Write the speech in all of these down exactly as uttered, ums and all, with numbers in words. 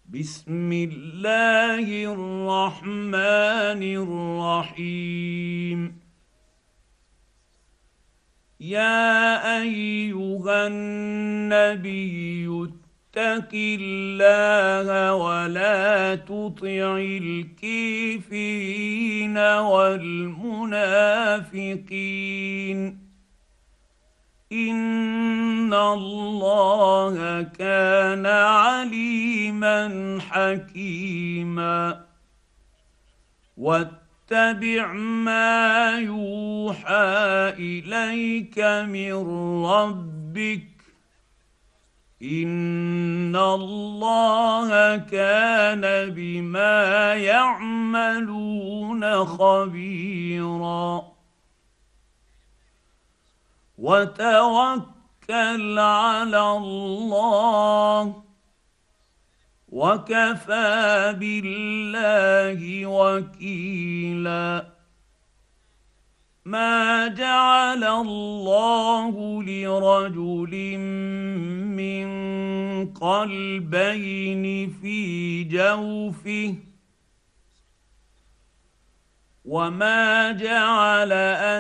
بسم الله الرحمن الرحيم. يا ايها النبي اتق الله ولا تطع الكافرين والمنافقين ان الله كان عليما حكيما. واتبع ما يوحى اليك من ربك ان الله كان بما يعملون خبيرا. وتوكل على الله وكفى بالله وكيلا. ما جعل الله لرجل من قلبين في جوفه وما جعل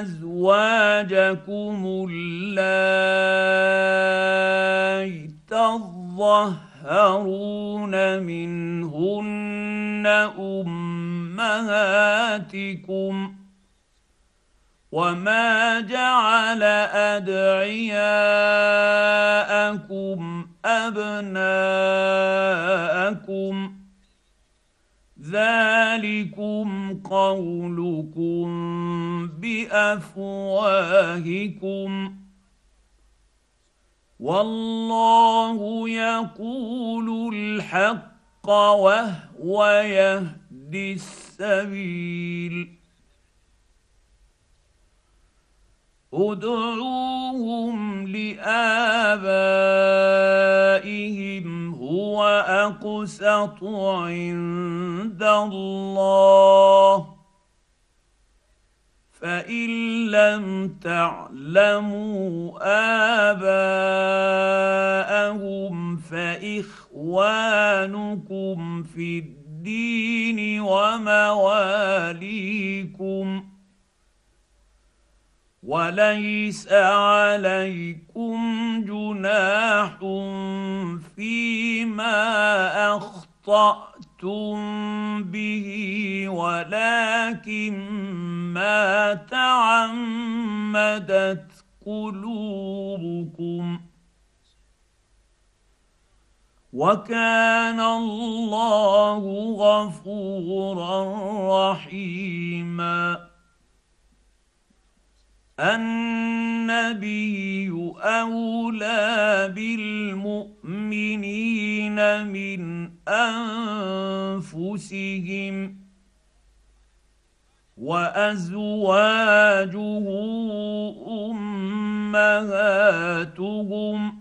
ازواجكم اللائي تظهرون منهن امهاتكم وما جعل ادعياءكم ابناءكم ذلكم قولكم بافواهكم والله يقول الحق وهو يهدي السبيل. ادعوهم لآبائهم هو أقسط عند الله فإن لم تعلموا آباءهم فإخوانكم في الدين ومواليكم وليس عليكم جناح فيما اخطاتم به ولكن ما تعمدت قلوبكم وكان الله غفورا رحيما. النبي أولى بالمؤمنين من أنفسهم وأزواجه أمهاتهم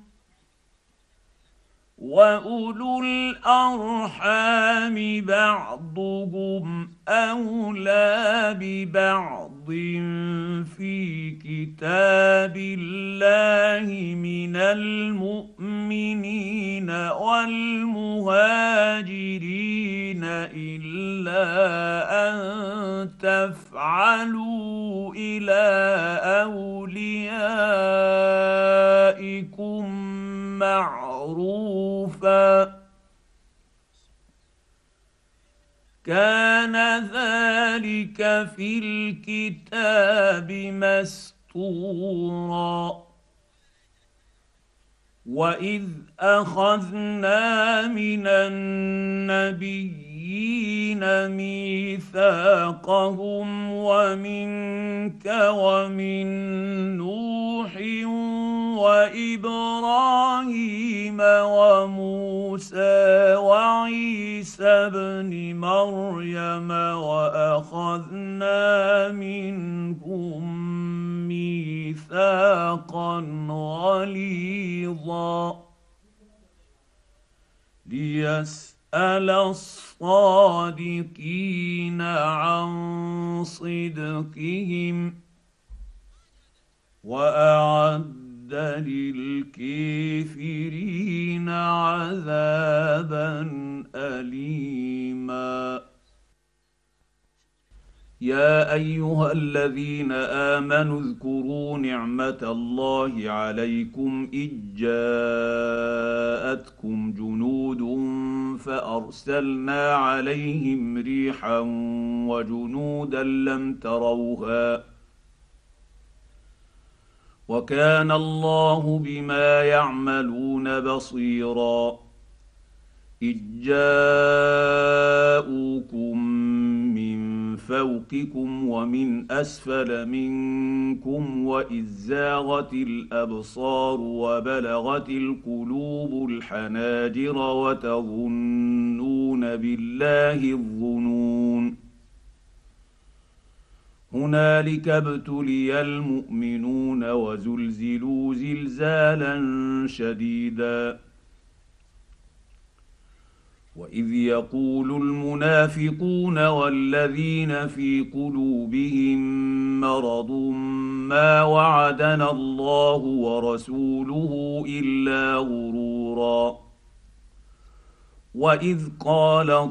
وأولو الأرحام بعضهم أولى ببعض في كتاب الله من المؤمنين والمهاجرين إلا أن تفعلوا إلى أوليائكم معروفا كان ذلك في الكتاب مسطورا. وإذ أخذنا من النبيين ميثاقهم ومنك ومن نوح وإبراهيم وموسى وعيسى ابن مريم وأخذنا منهم ميثاقا غليظا ليسأل الصادقين عن صدقهم وأعد للكافرين عذابا أليما. يا ايها الذين امنوا اذكروا نعمه الله عليكم اذ جاءتكم جنود فارسلنا عليهم ريحا وجنودا لم تروها وكان الله بما يعملون بصيرا. إذ جاءوكم من فوقكم ومن أسفل منكم وإذ زاغت الأبصار وبلغت القلوب الحناجر وتظنون بالله الظنون. هنالك ابتلي المؤمنون وزلزلوا زلزالا شديدا. واذ يقول المنافقون والذين في قلوبهم مرض ما وعدنا الله ورسوله الا غرورا. واذ قالت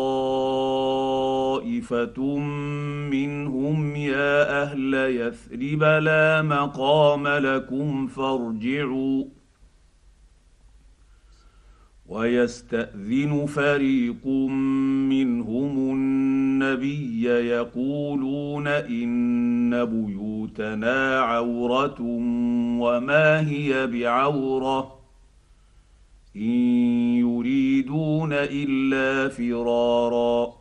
طائفه منهم يا اهل يثرب لا مقام لكم فارجعوا ويستأذن فريق منهم النبي يقولون إن بيوتنا عورة وما هي بعورة إن يريدون إلا فرارا.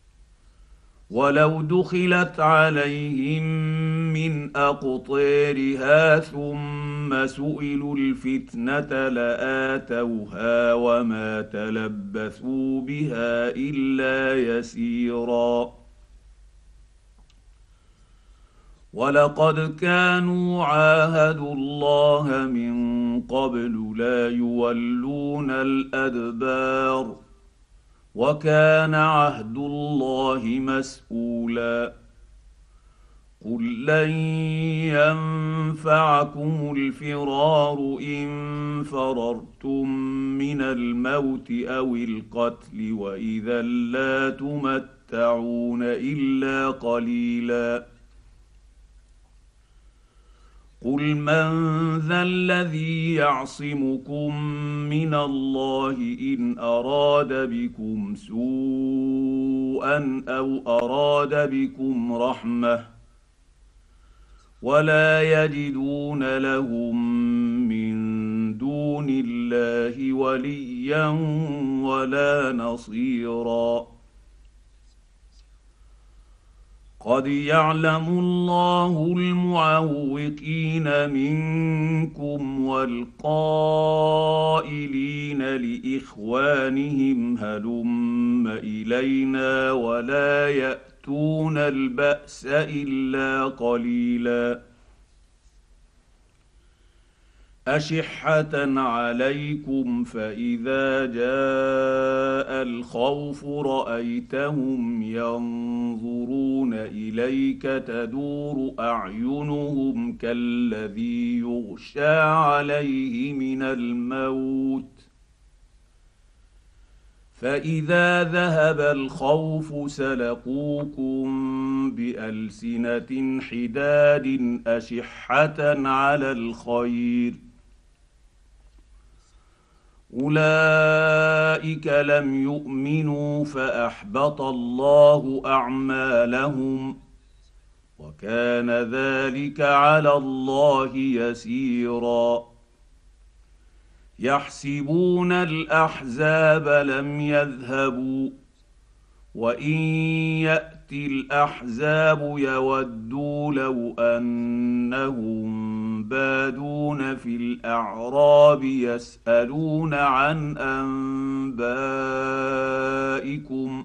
ولو دخلت عليهم من أقطارها ثم سئلوا الفتنة لآتوها وما تلبثوا بها إلا يسيرا. ولقد كانوا عاهدوا الله من قبل لا يولون الأدبار وكان عهد الله مسؤولا. قل لن ينفعكم الفرار إن فررتم من الموت أو القتل وإذا لا تمتعون إلا قليلا. قل من ذا الذي يعصمكم من الله إن أراد بكم سوءا أو أراد بكم رحمة ولا يجدون لهم من دون الله وليا ولا نصيرا. قد يعلم الله المعوقين منكم والقائلين لإخوانهم هلم إلينا ولا يأتون البأس إلا قليلا. أشحة عليكم فإذا جاء الخوف رأيتهم ينظرون إليك تدور أعينهم كالذي يغشى عليه من الموت فإذا ذهب الخوف سلقوكم بألسنة حداد أشحة على الخير أولئك لم يؤمنوا فأحبط الله أعمالهم وكان ذلك على الله يسيرا. يحسبون الأحزاب لم يذهبوا وإن يأتي الأحزاب يودوا لو أنهم بادون في الأعراب يسألون عن أنبائكم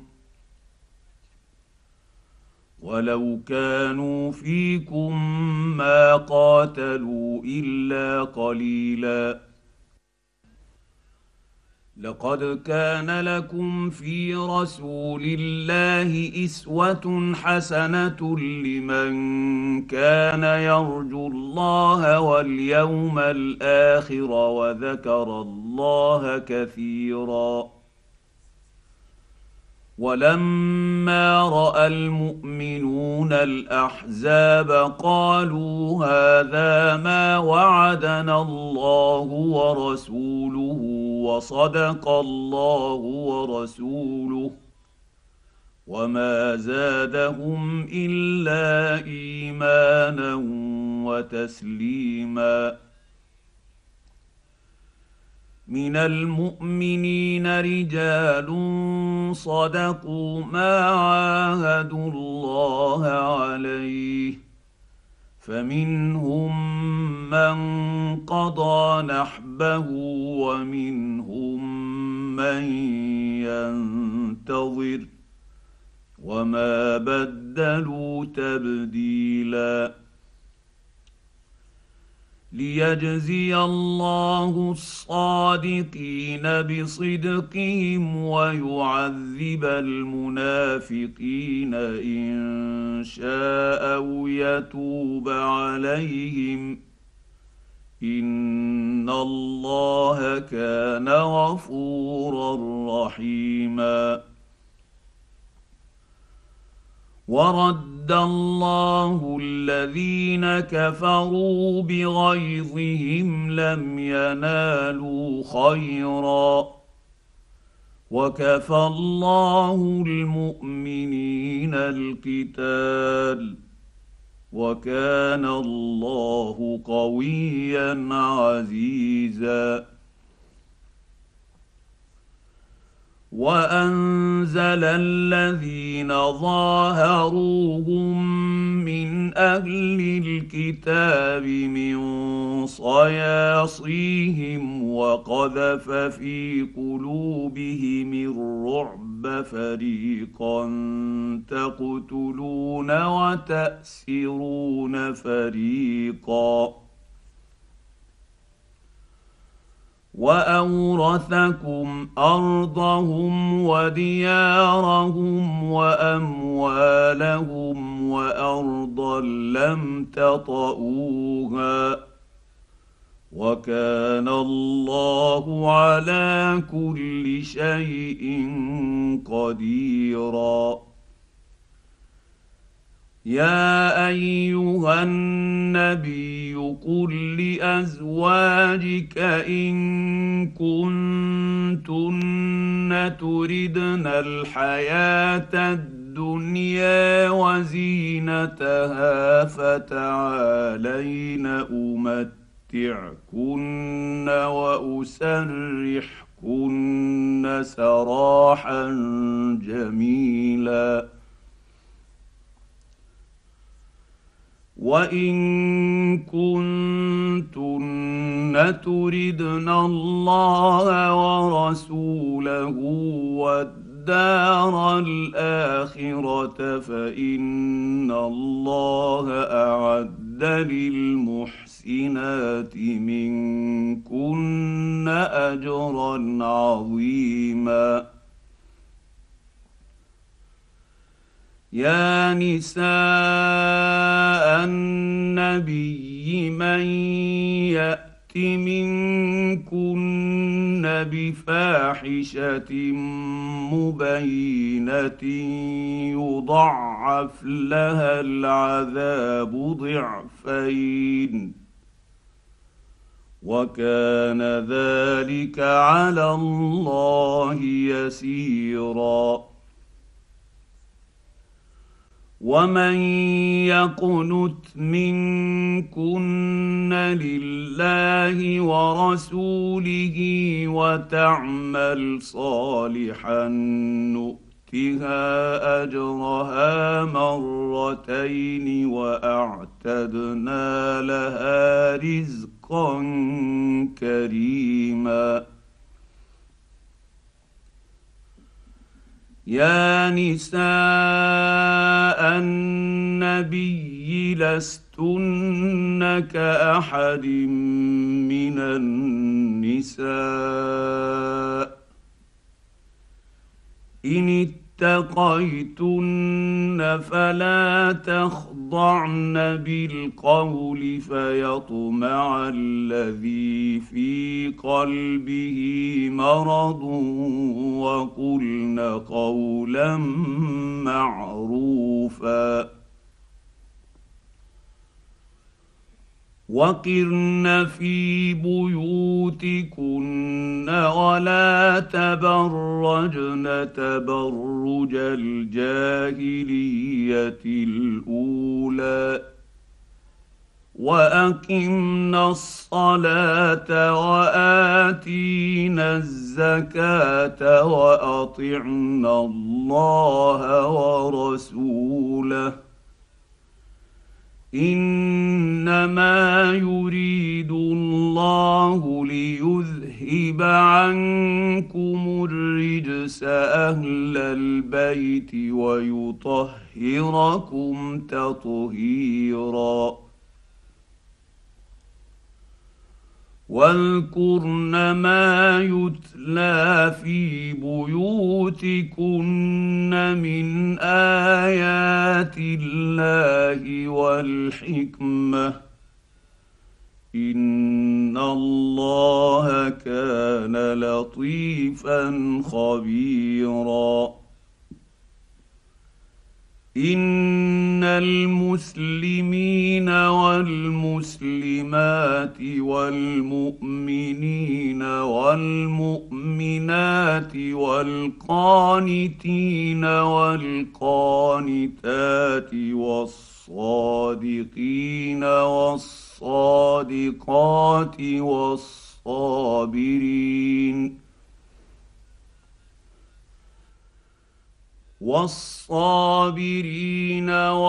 ولو كانوا فيكم ما قاتلوا إلا قليلا. لقد كان لكم في رسول الله اسوه حسنه لمن كان يرجو الله واليوم الاخر وذكر الله كثيرا. ولما راى المؤمنون الاحزاب قالوا هذا ما وعدنا الله ورسوله وصدق الله ورسوله وما زادهم الا ايمانا وتسليما. من المؤمنين رجال صدقوا ما عاهدوا الله عليه فمنهم من قضى نحبه ومنهم من ينتظر وما بدلوا تبديلا. ليجزي الله الصادقين بصدقهم ويعذب المنافقين ان شاء او يتوب عليهم ان الله كان غفورا رحيما. ورد الله الذين كفروا بغيظهم لم ينالوا خيرا وكفى الله المؤمنين القتال وكان الله قويا عزيزا. وانزل الذين ظاهروهم من اهل الكتاب من صياصيهم وقذف في قلوبهم الرعب فريقا تقتلون وتأسرون فريقا واورثكم ارضهم وديارهم واموالهم وارضا لم تطئوها وكان الله على كل شيء قديرا. يا ايها النبي قل لازواجك ان كنتن تردن الحياه الدنيا وزينتها فتعالين امتعكن واسرحكن سراحا جميلا. وان كنتن تردن الله ورسوله والدار الاخره فان الله اعد للمحسنات منكن اجرا عظيما. يا نساء النبي من يأت منكن بفاحشة مبينة يضاعف لها العذاب ضعفين وكان ذلك على الله يسيرا. ومن يقنت منكن لله ورسوله وتعمل صالحا نؤتها اجرها مرتين واعتدنا لها رزقا كريما. يا نساء النبي لستن كأحد من النساء إن اتقيتن فلا تخضعن بالقول فيطمع الذي في قلبه مرض وقلن قولا معروفا وقرن في بيوتكن ولا تبرجن تبرج الجاهلية الأولى وأقمنا الصلاة وآتينا الزكاة وأطعنا الله ورسوله إنما يريد الله ليذهب عنكم الرجس أهل البيت ويطهركم تطهيرا واذكرن ما يتلى في بيوتكن من آيات الله والحكمة إن الله كان لطيفا خبيرا إن المسلمين والمسلمات والمؤمنين والمؤمنات والقانتين والقانتات والصادقين والصادقات والصابرين والصابرين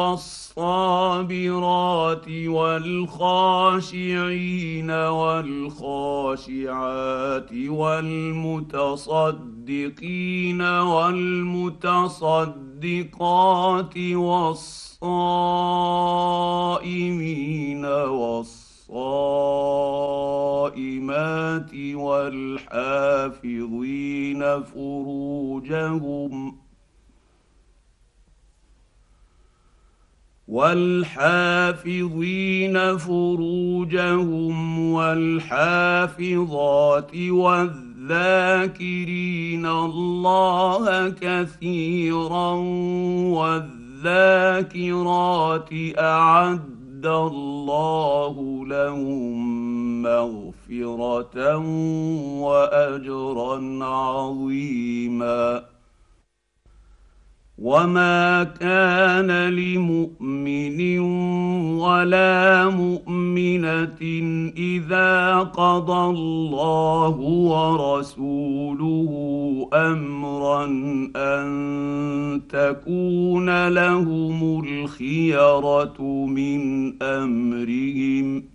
والصابرات والخاشعين والخاشعات والمتصدقين والمتصدقات والصائمين والصائمات والحافظين فروجهم والحافظين فروجهم والحافظات والذاكرين الله كثيرا والذاكرات أعد الله لهم مغفرة وأجرا عظيما وما كان لمؤمن ولا مؤمنة إذا قضى الله ورسوله أمرا أن تكون لهم الخيرة من أمرهم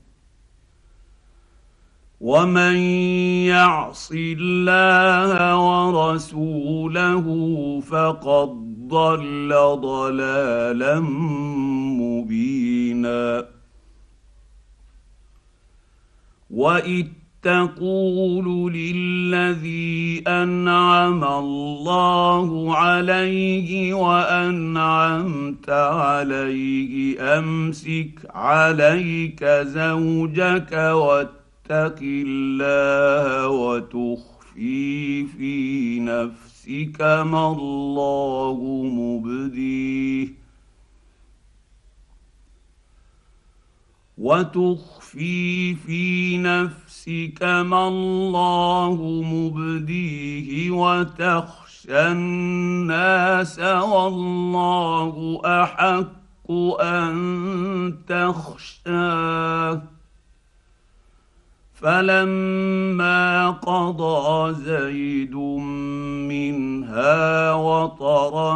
ومن يعص الله ورسوله فقد ضل ضلالا مبينا وإذ تقول للذي أنعم الله عليه وأنعمت عليه أمسك عليك زوجك واتق الله وتخفي في نفسك ما الله مبديه وتخفي في نفسك ما الله مبديه وتخشى الناس والله أحق أن تخشاه فلما قضى زيد منها وطرا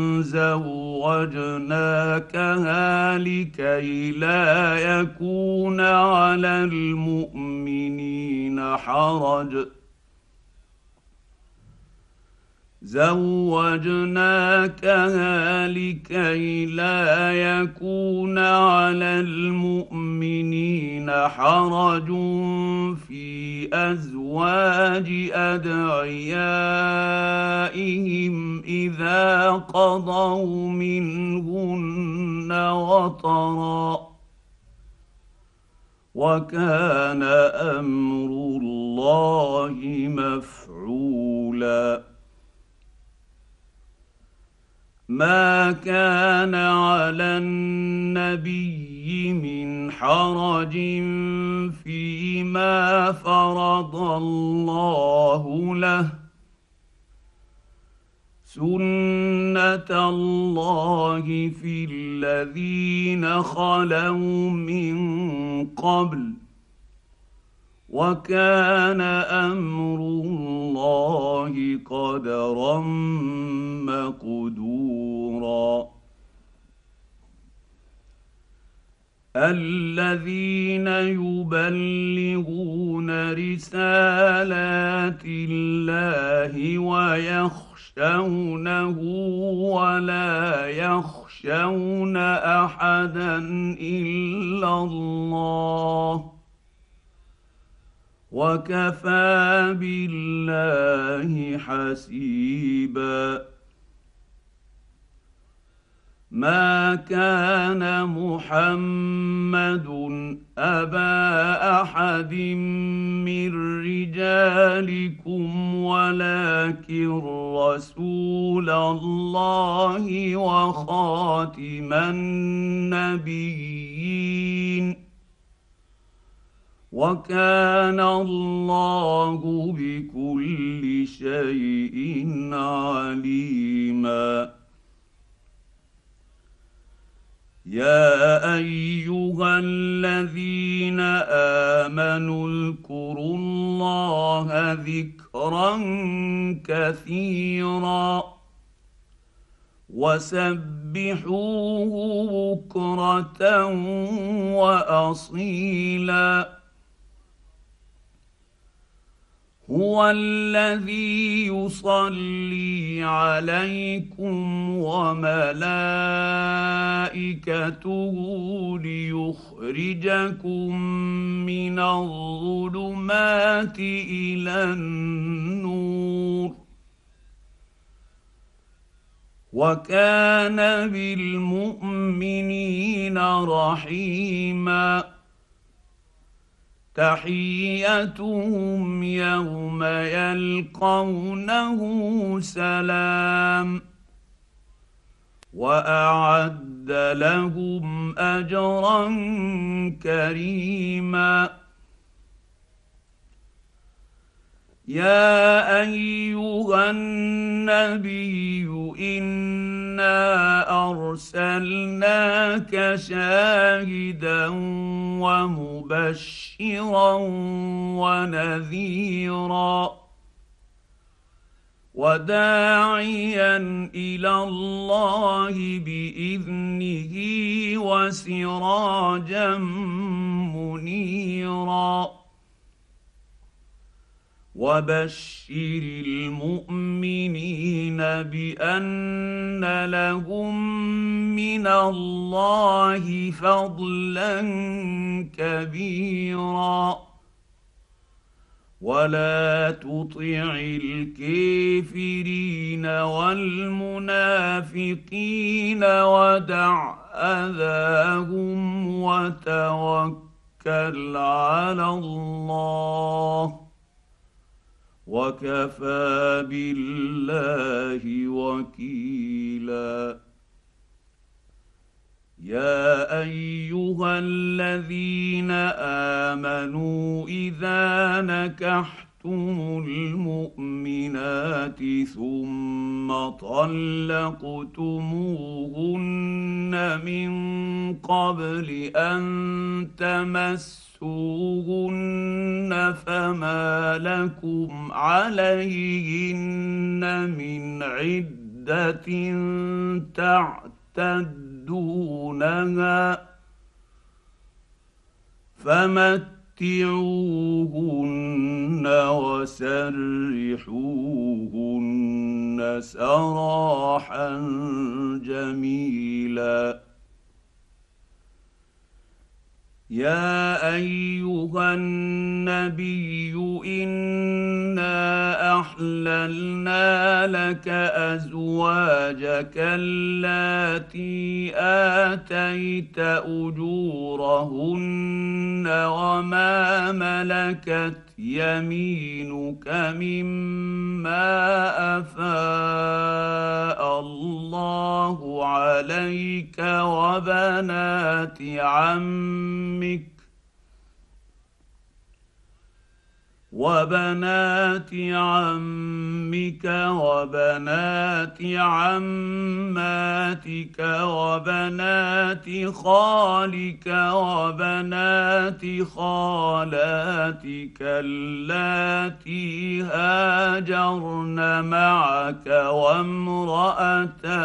زوجناكها لكي لا يكون على المؤمنين حرج زوجناكها لكي لا يكون على المؤمنين حرج في أزواج أدعيائهم نسائهم اذا قضوا منهن وطرا وكان امر الله مفعولا ما كان على النبي من حرج فيما فرض الله له سنة الله في الذين خلوا من قبل وكان أمر الله قدرا مقدورا الذين يبلغون رسالات الله ويخشونه ولا يخشون أحدا إلا الله وكفى بالله حسيبا ما كان محمد أبا أحد من رجالكم ولكن رسول الله وخاتم النبيين وكان الله بكل شيء عليما يا ايها الذين امنوا اذكروا الله ذكرا كثيرا وسبحوه بكرة واصيلا هو الذي يصلي عليكم وملائكته ليخرجكم من الظلمات إلى النور وكان بالمؤمنين رحيما تحيتهم يوم يلقونه سلام واعد لهم اجرا كريما يا ايها النبي انا ارسلناك شاهدا ومبشرا ونذيرا وداعيا الى الله باذنه وسراجا منيرا وبشر المؤمنين بان لهم من الله فضلا كبيرا ولا تطع الكافرين والمنافقين ودع اذاهم وتوكل على الله وكفى بالله وكيلا يا ايها الذين امنوا اذا نكحتم المؤمنات ثم طلقتموهن من قبل ان تمسوهن فما لكم عليهن من عدة تعتدونها فمتعوهن وسرحوهن سراحا جميلا يا ايها النبي انا واحللنا لك ازواجك اللاتي اتيت اجورهن وما ملكت يمينك مما افاء الله عليك وبنات عمك وبنات عمك وبنات عماتك وبنات خالك وبنات خالاتك اللاتي هاجرن معك وامرأة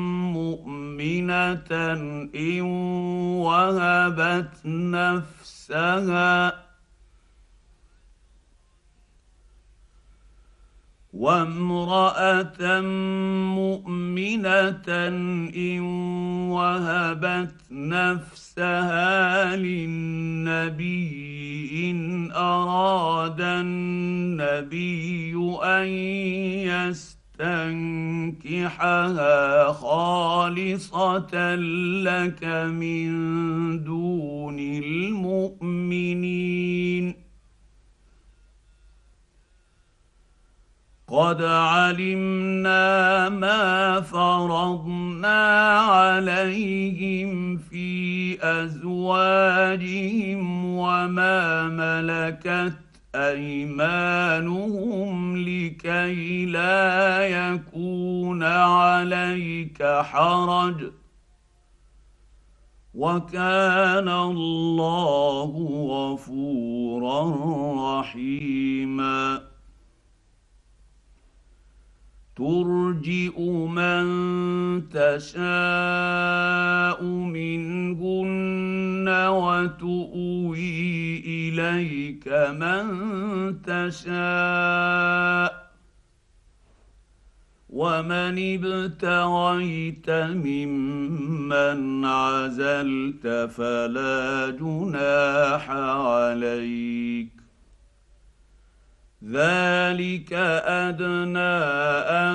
مؤمنة إن وهبت نفسها وامرأة مؤمنة إن وهبت نفسها للنبي إن أراد النبي أن يستنكحها خالصة لك من دون المؤمنين قد علمنا ما فرضنا عليهم في أزواجهم وما ملكت أيمانهم لكي لا يكون عليك حرج وكان الله غفورا رحيما ترجئ من تشاء منهن وتؤوي إليك من تشاء ومن ابتغيت ممن عزلت فلا جناح عليك ذلك أدنى أن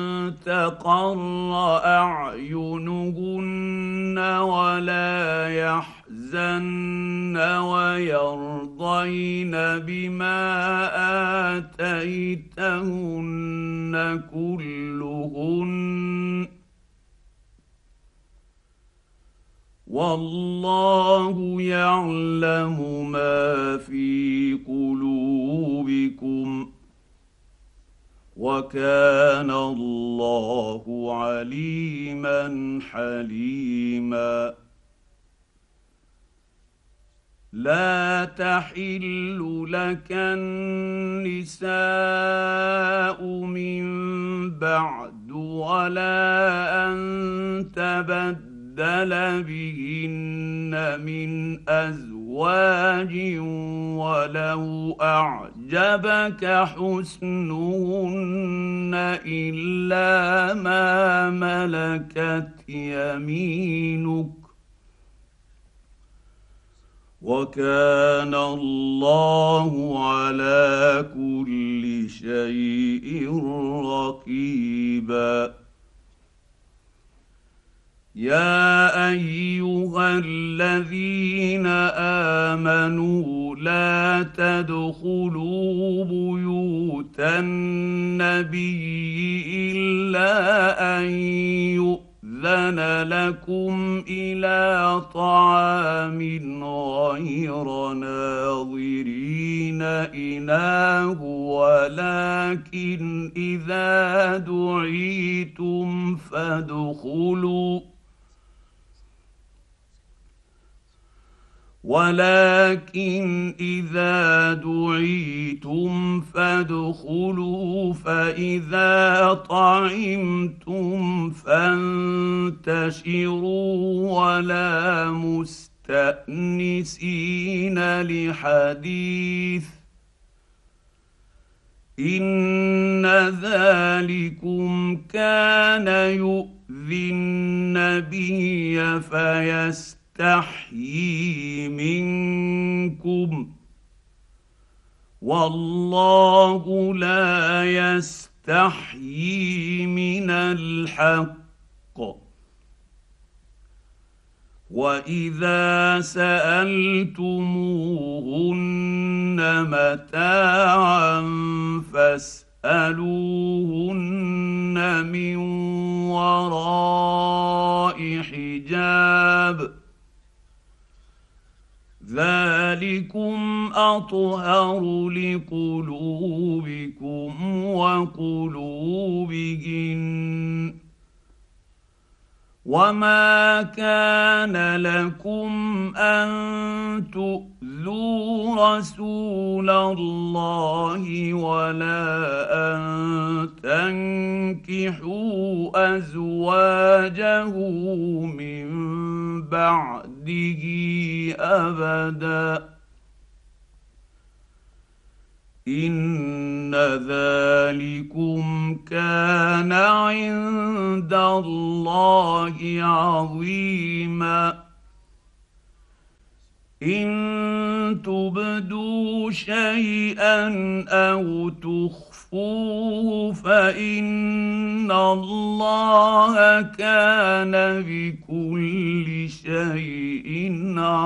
تقر أعينهن ولا يحزن ويرضين بما آتيتهن كلهن والله يعلم ما في قلوبكم وكان الله عليما حليما لا تحل لك النساء من بعد ولا أن تبدل بهن من أزواج ولو أعجبك حسنهن إلا ما ملكت يمينك وكان الله على كل شيء رقيبا يا أيها الذين آمنوا لا تدخلوا بيوت النبي إلا أن يؤذن لكم إلى طعام غير ناظرين إناه ولكن إذا دعيتم فادخلوا ولكن إذا دعيتم فادخلوا فإذا طعمتم فانتشروا ولا مستأنسين لحديث إن ذلكم كان يؤذي النبي فيستحيي تحيي منكم والله لا يستحيي من الحق. واذا سالتموهن متاعا فاسالوهن من وراء حجاب ذلكم اطهر لقلوبكم وقلوبهن. وما كان لكم ان تؤذوا رسول الله ولا ان تنكحوا ازواجه من بعده ابدا ان ذلكم كان عند الله عظيما. ان تبدوا شيئا او تخفوه فان الله كان بكل شيء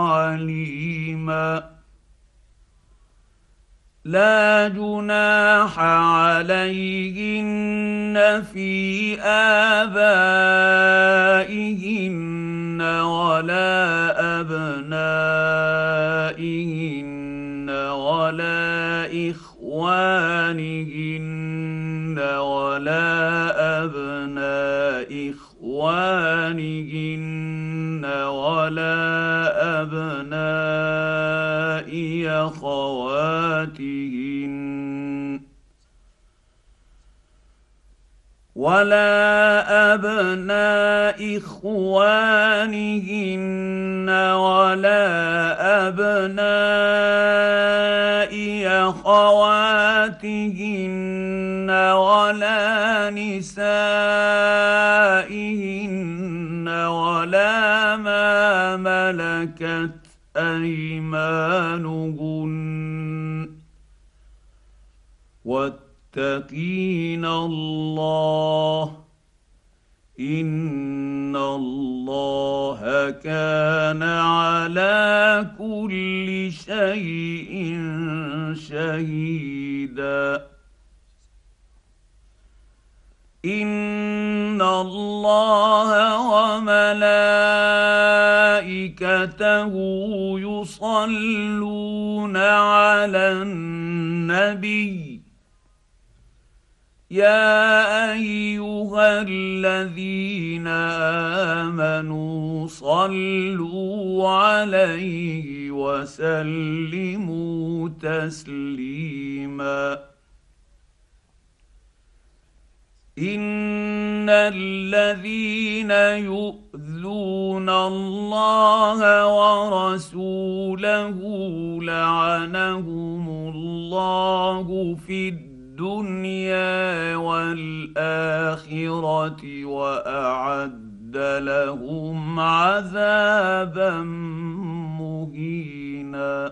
عليما. لا جناح عليهن في آبائهن ولا أبنائهن ولا إخوانهن ولا أبناء إخوانهن ولا أبناء أخواتهن ولا أبناء إخوانهن ولا أبناء أخواتهن ولا نسائهن ولا ما ملكت أيمانهن واتقين الله ان الله كان على كل شيء شهيدا. ان الله وملائكته يصلون على النبي يا ايها الذين امنوا صلوا عليه وسلموا تسليما. ان الذين يؤذون الله ورسوله لعنهم الله في الدنيا والاخره واعد لهم عذابا مهينا.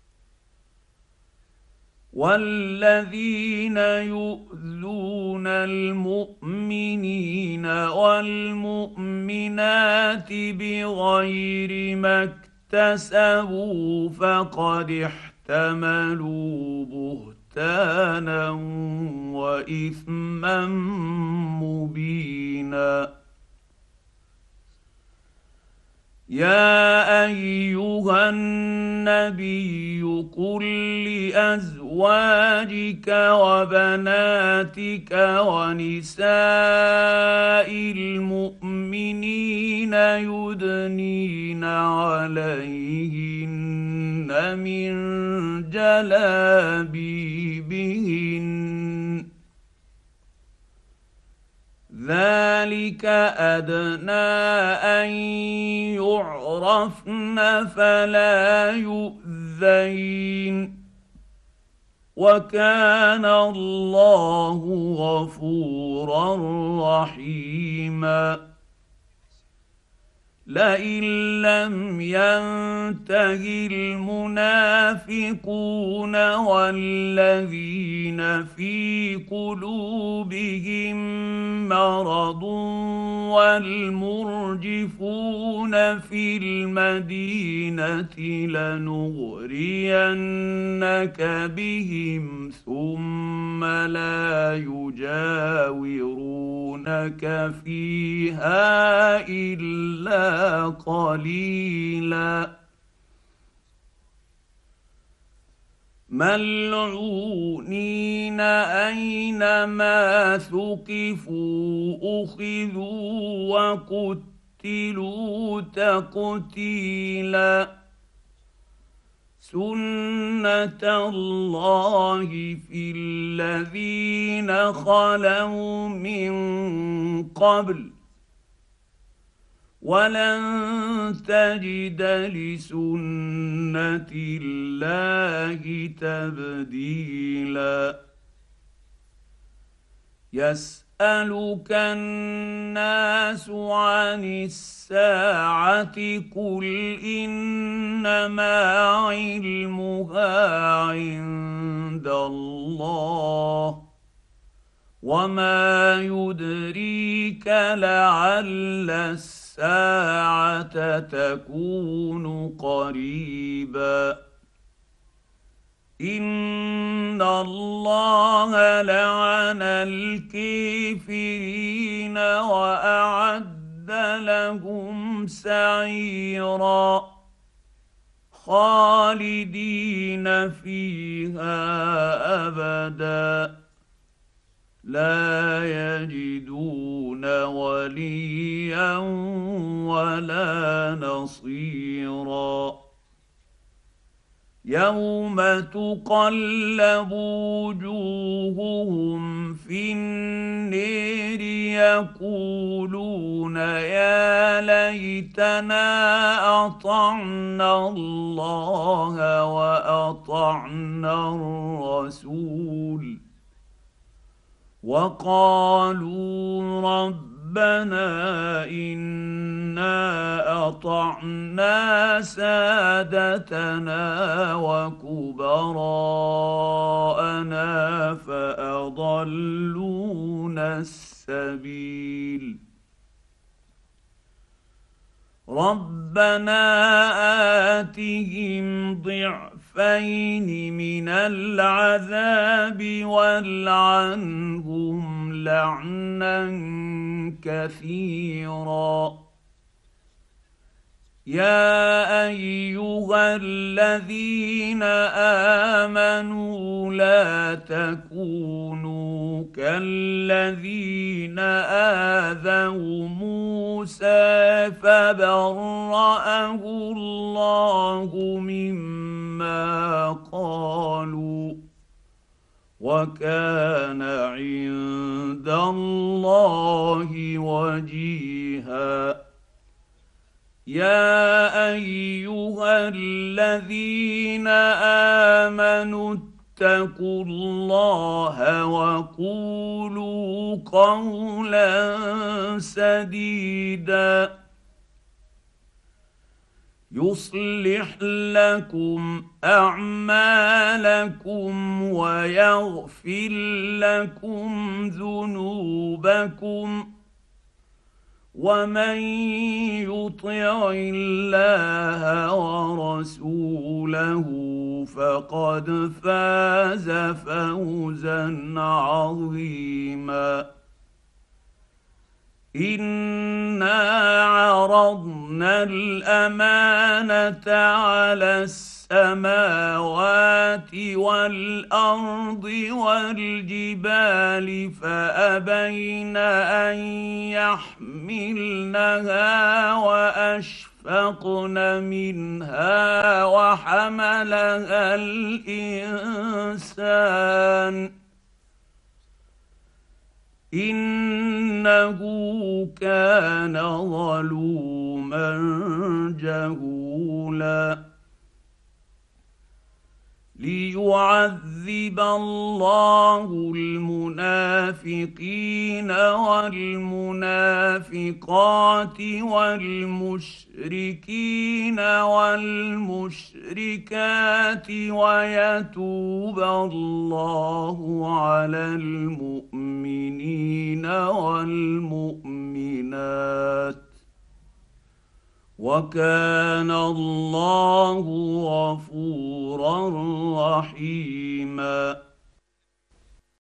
والذين يؤذون المؤمنين والمؤمنات بغير ما اكتسبوا فقد احتملوا بهتانا واثما مبينا. يا ايها النبي قل لازواجك وبناتك ونساء المؤمنين يدنين عليهن من جلابيبهن ذلك أدنى أن يعرفن فلا يؤذين وكان الله غفورا رحيما. لئن لم ينته المنافقون والذين في قلوبهم مرض والمرجفون في المدينة لنغرينك بهم ثم لا يجاورونك فيها إلا قليلا ملعونين أينما ثقفوا أخذوا وقتلوا تقتيلا سنة الله في الذين خلوا من قبل ولن تجد لسنة الله تبديلا يسألك الناس عن الساعة قل إنما علمها عند الله وما يدريك لعل الساعة الساعة تكون قريبا إن الله لعن الكافرين وأعد لهم سعيرا خالدين فيها أبدا لا يجدون وليا ولا نصيرا يوم تقلب وجوههم في النير يقولون يا ليتنا أطعنا الله وأطعنا الرسول وقالوا ربنا إنا أطعنا سادتنا وكبراءنا فأضلونا السبيل ربنا آتهم ضعفين من العذاب والعنهم لعنا كثيرا يا أيها الذين آمنوا لا تكونوا كالذين آذوا موسى فبرأه الله مما قالوا وكان عند الله وجيها يا أيها الذين آمنوا اتقوا الله وقولوا قولا سديدا يصلح لكم أعمالكم ويغفر لكم ذنوبكم ومن يطع الله ورسوله فقد فاز فوزا عظيما إنا عرضنا الأمانة على السماوات والأرض والجبال فأبين أن يحملنها وأشفقن منها وحملها الإنسان إنه كان ظلوما جهولا ليعذب الله المنافقين والمنافقات والمشركين والمشركات ويتوب الله على المؤمنين والمؤمنات وكان الله غفورا رحيما.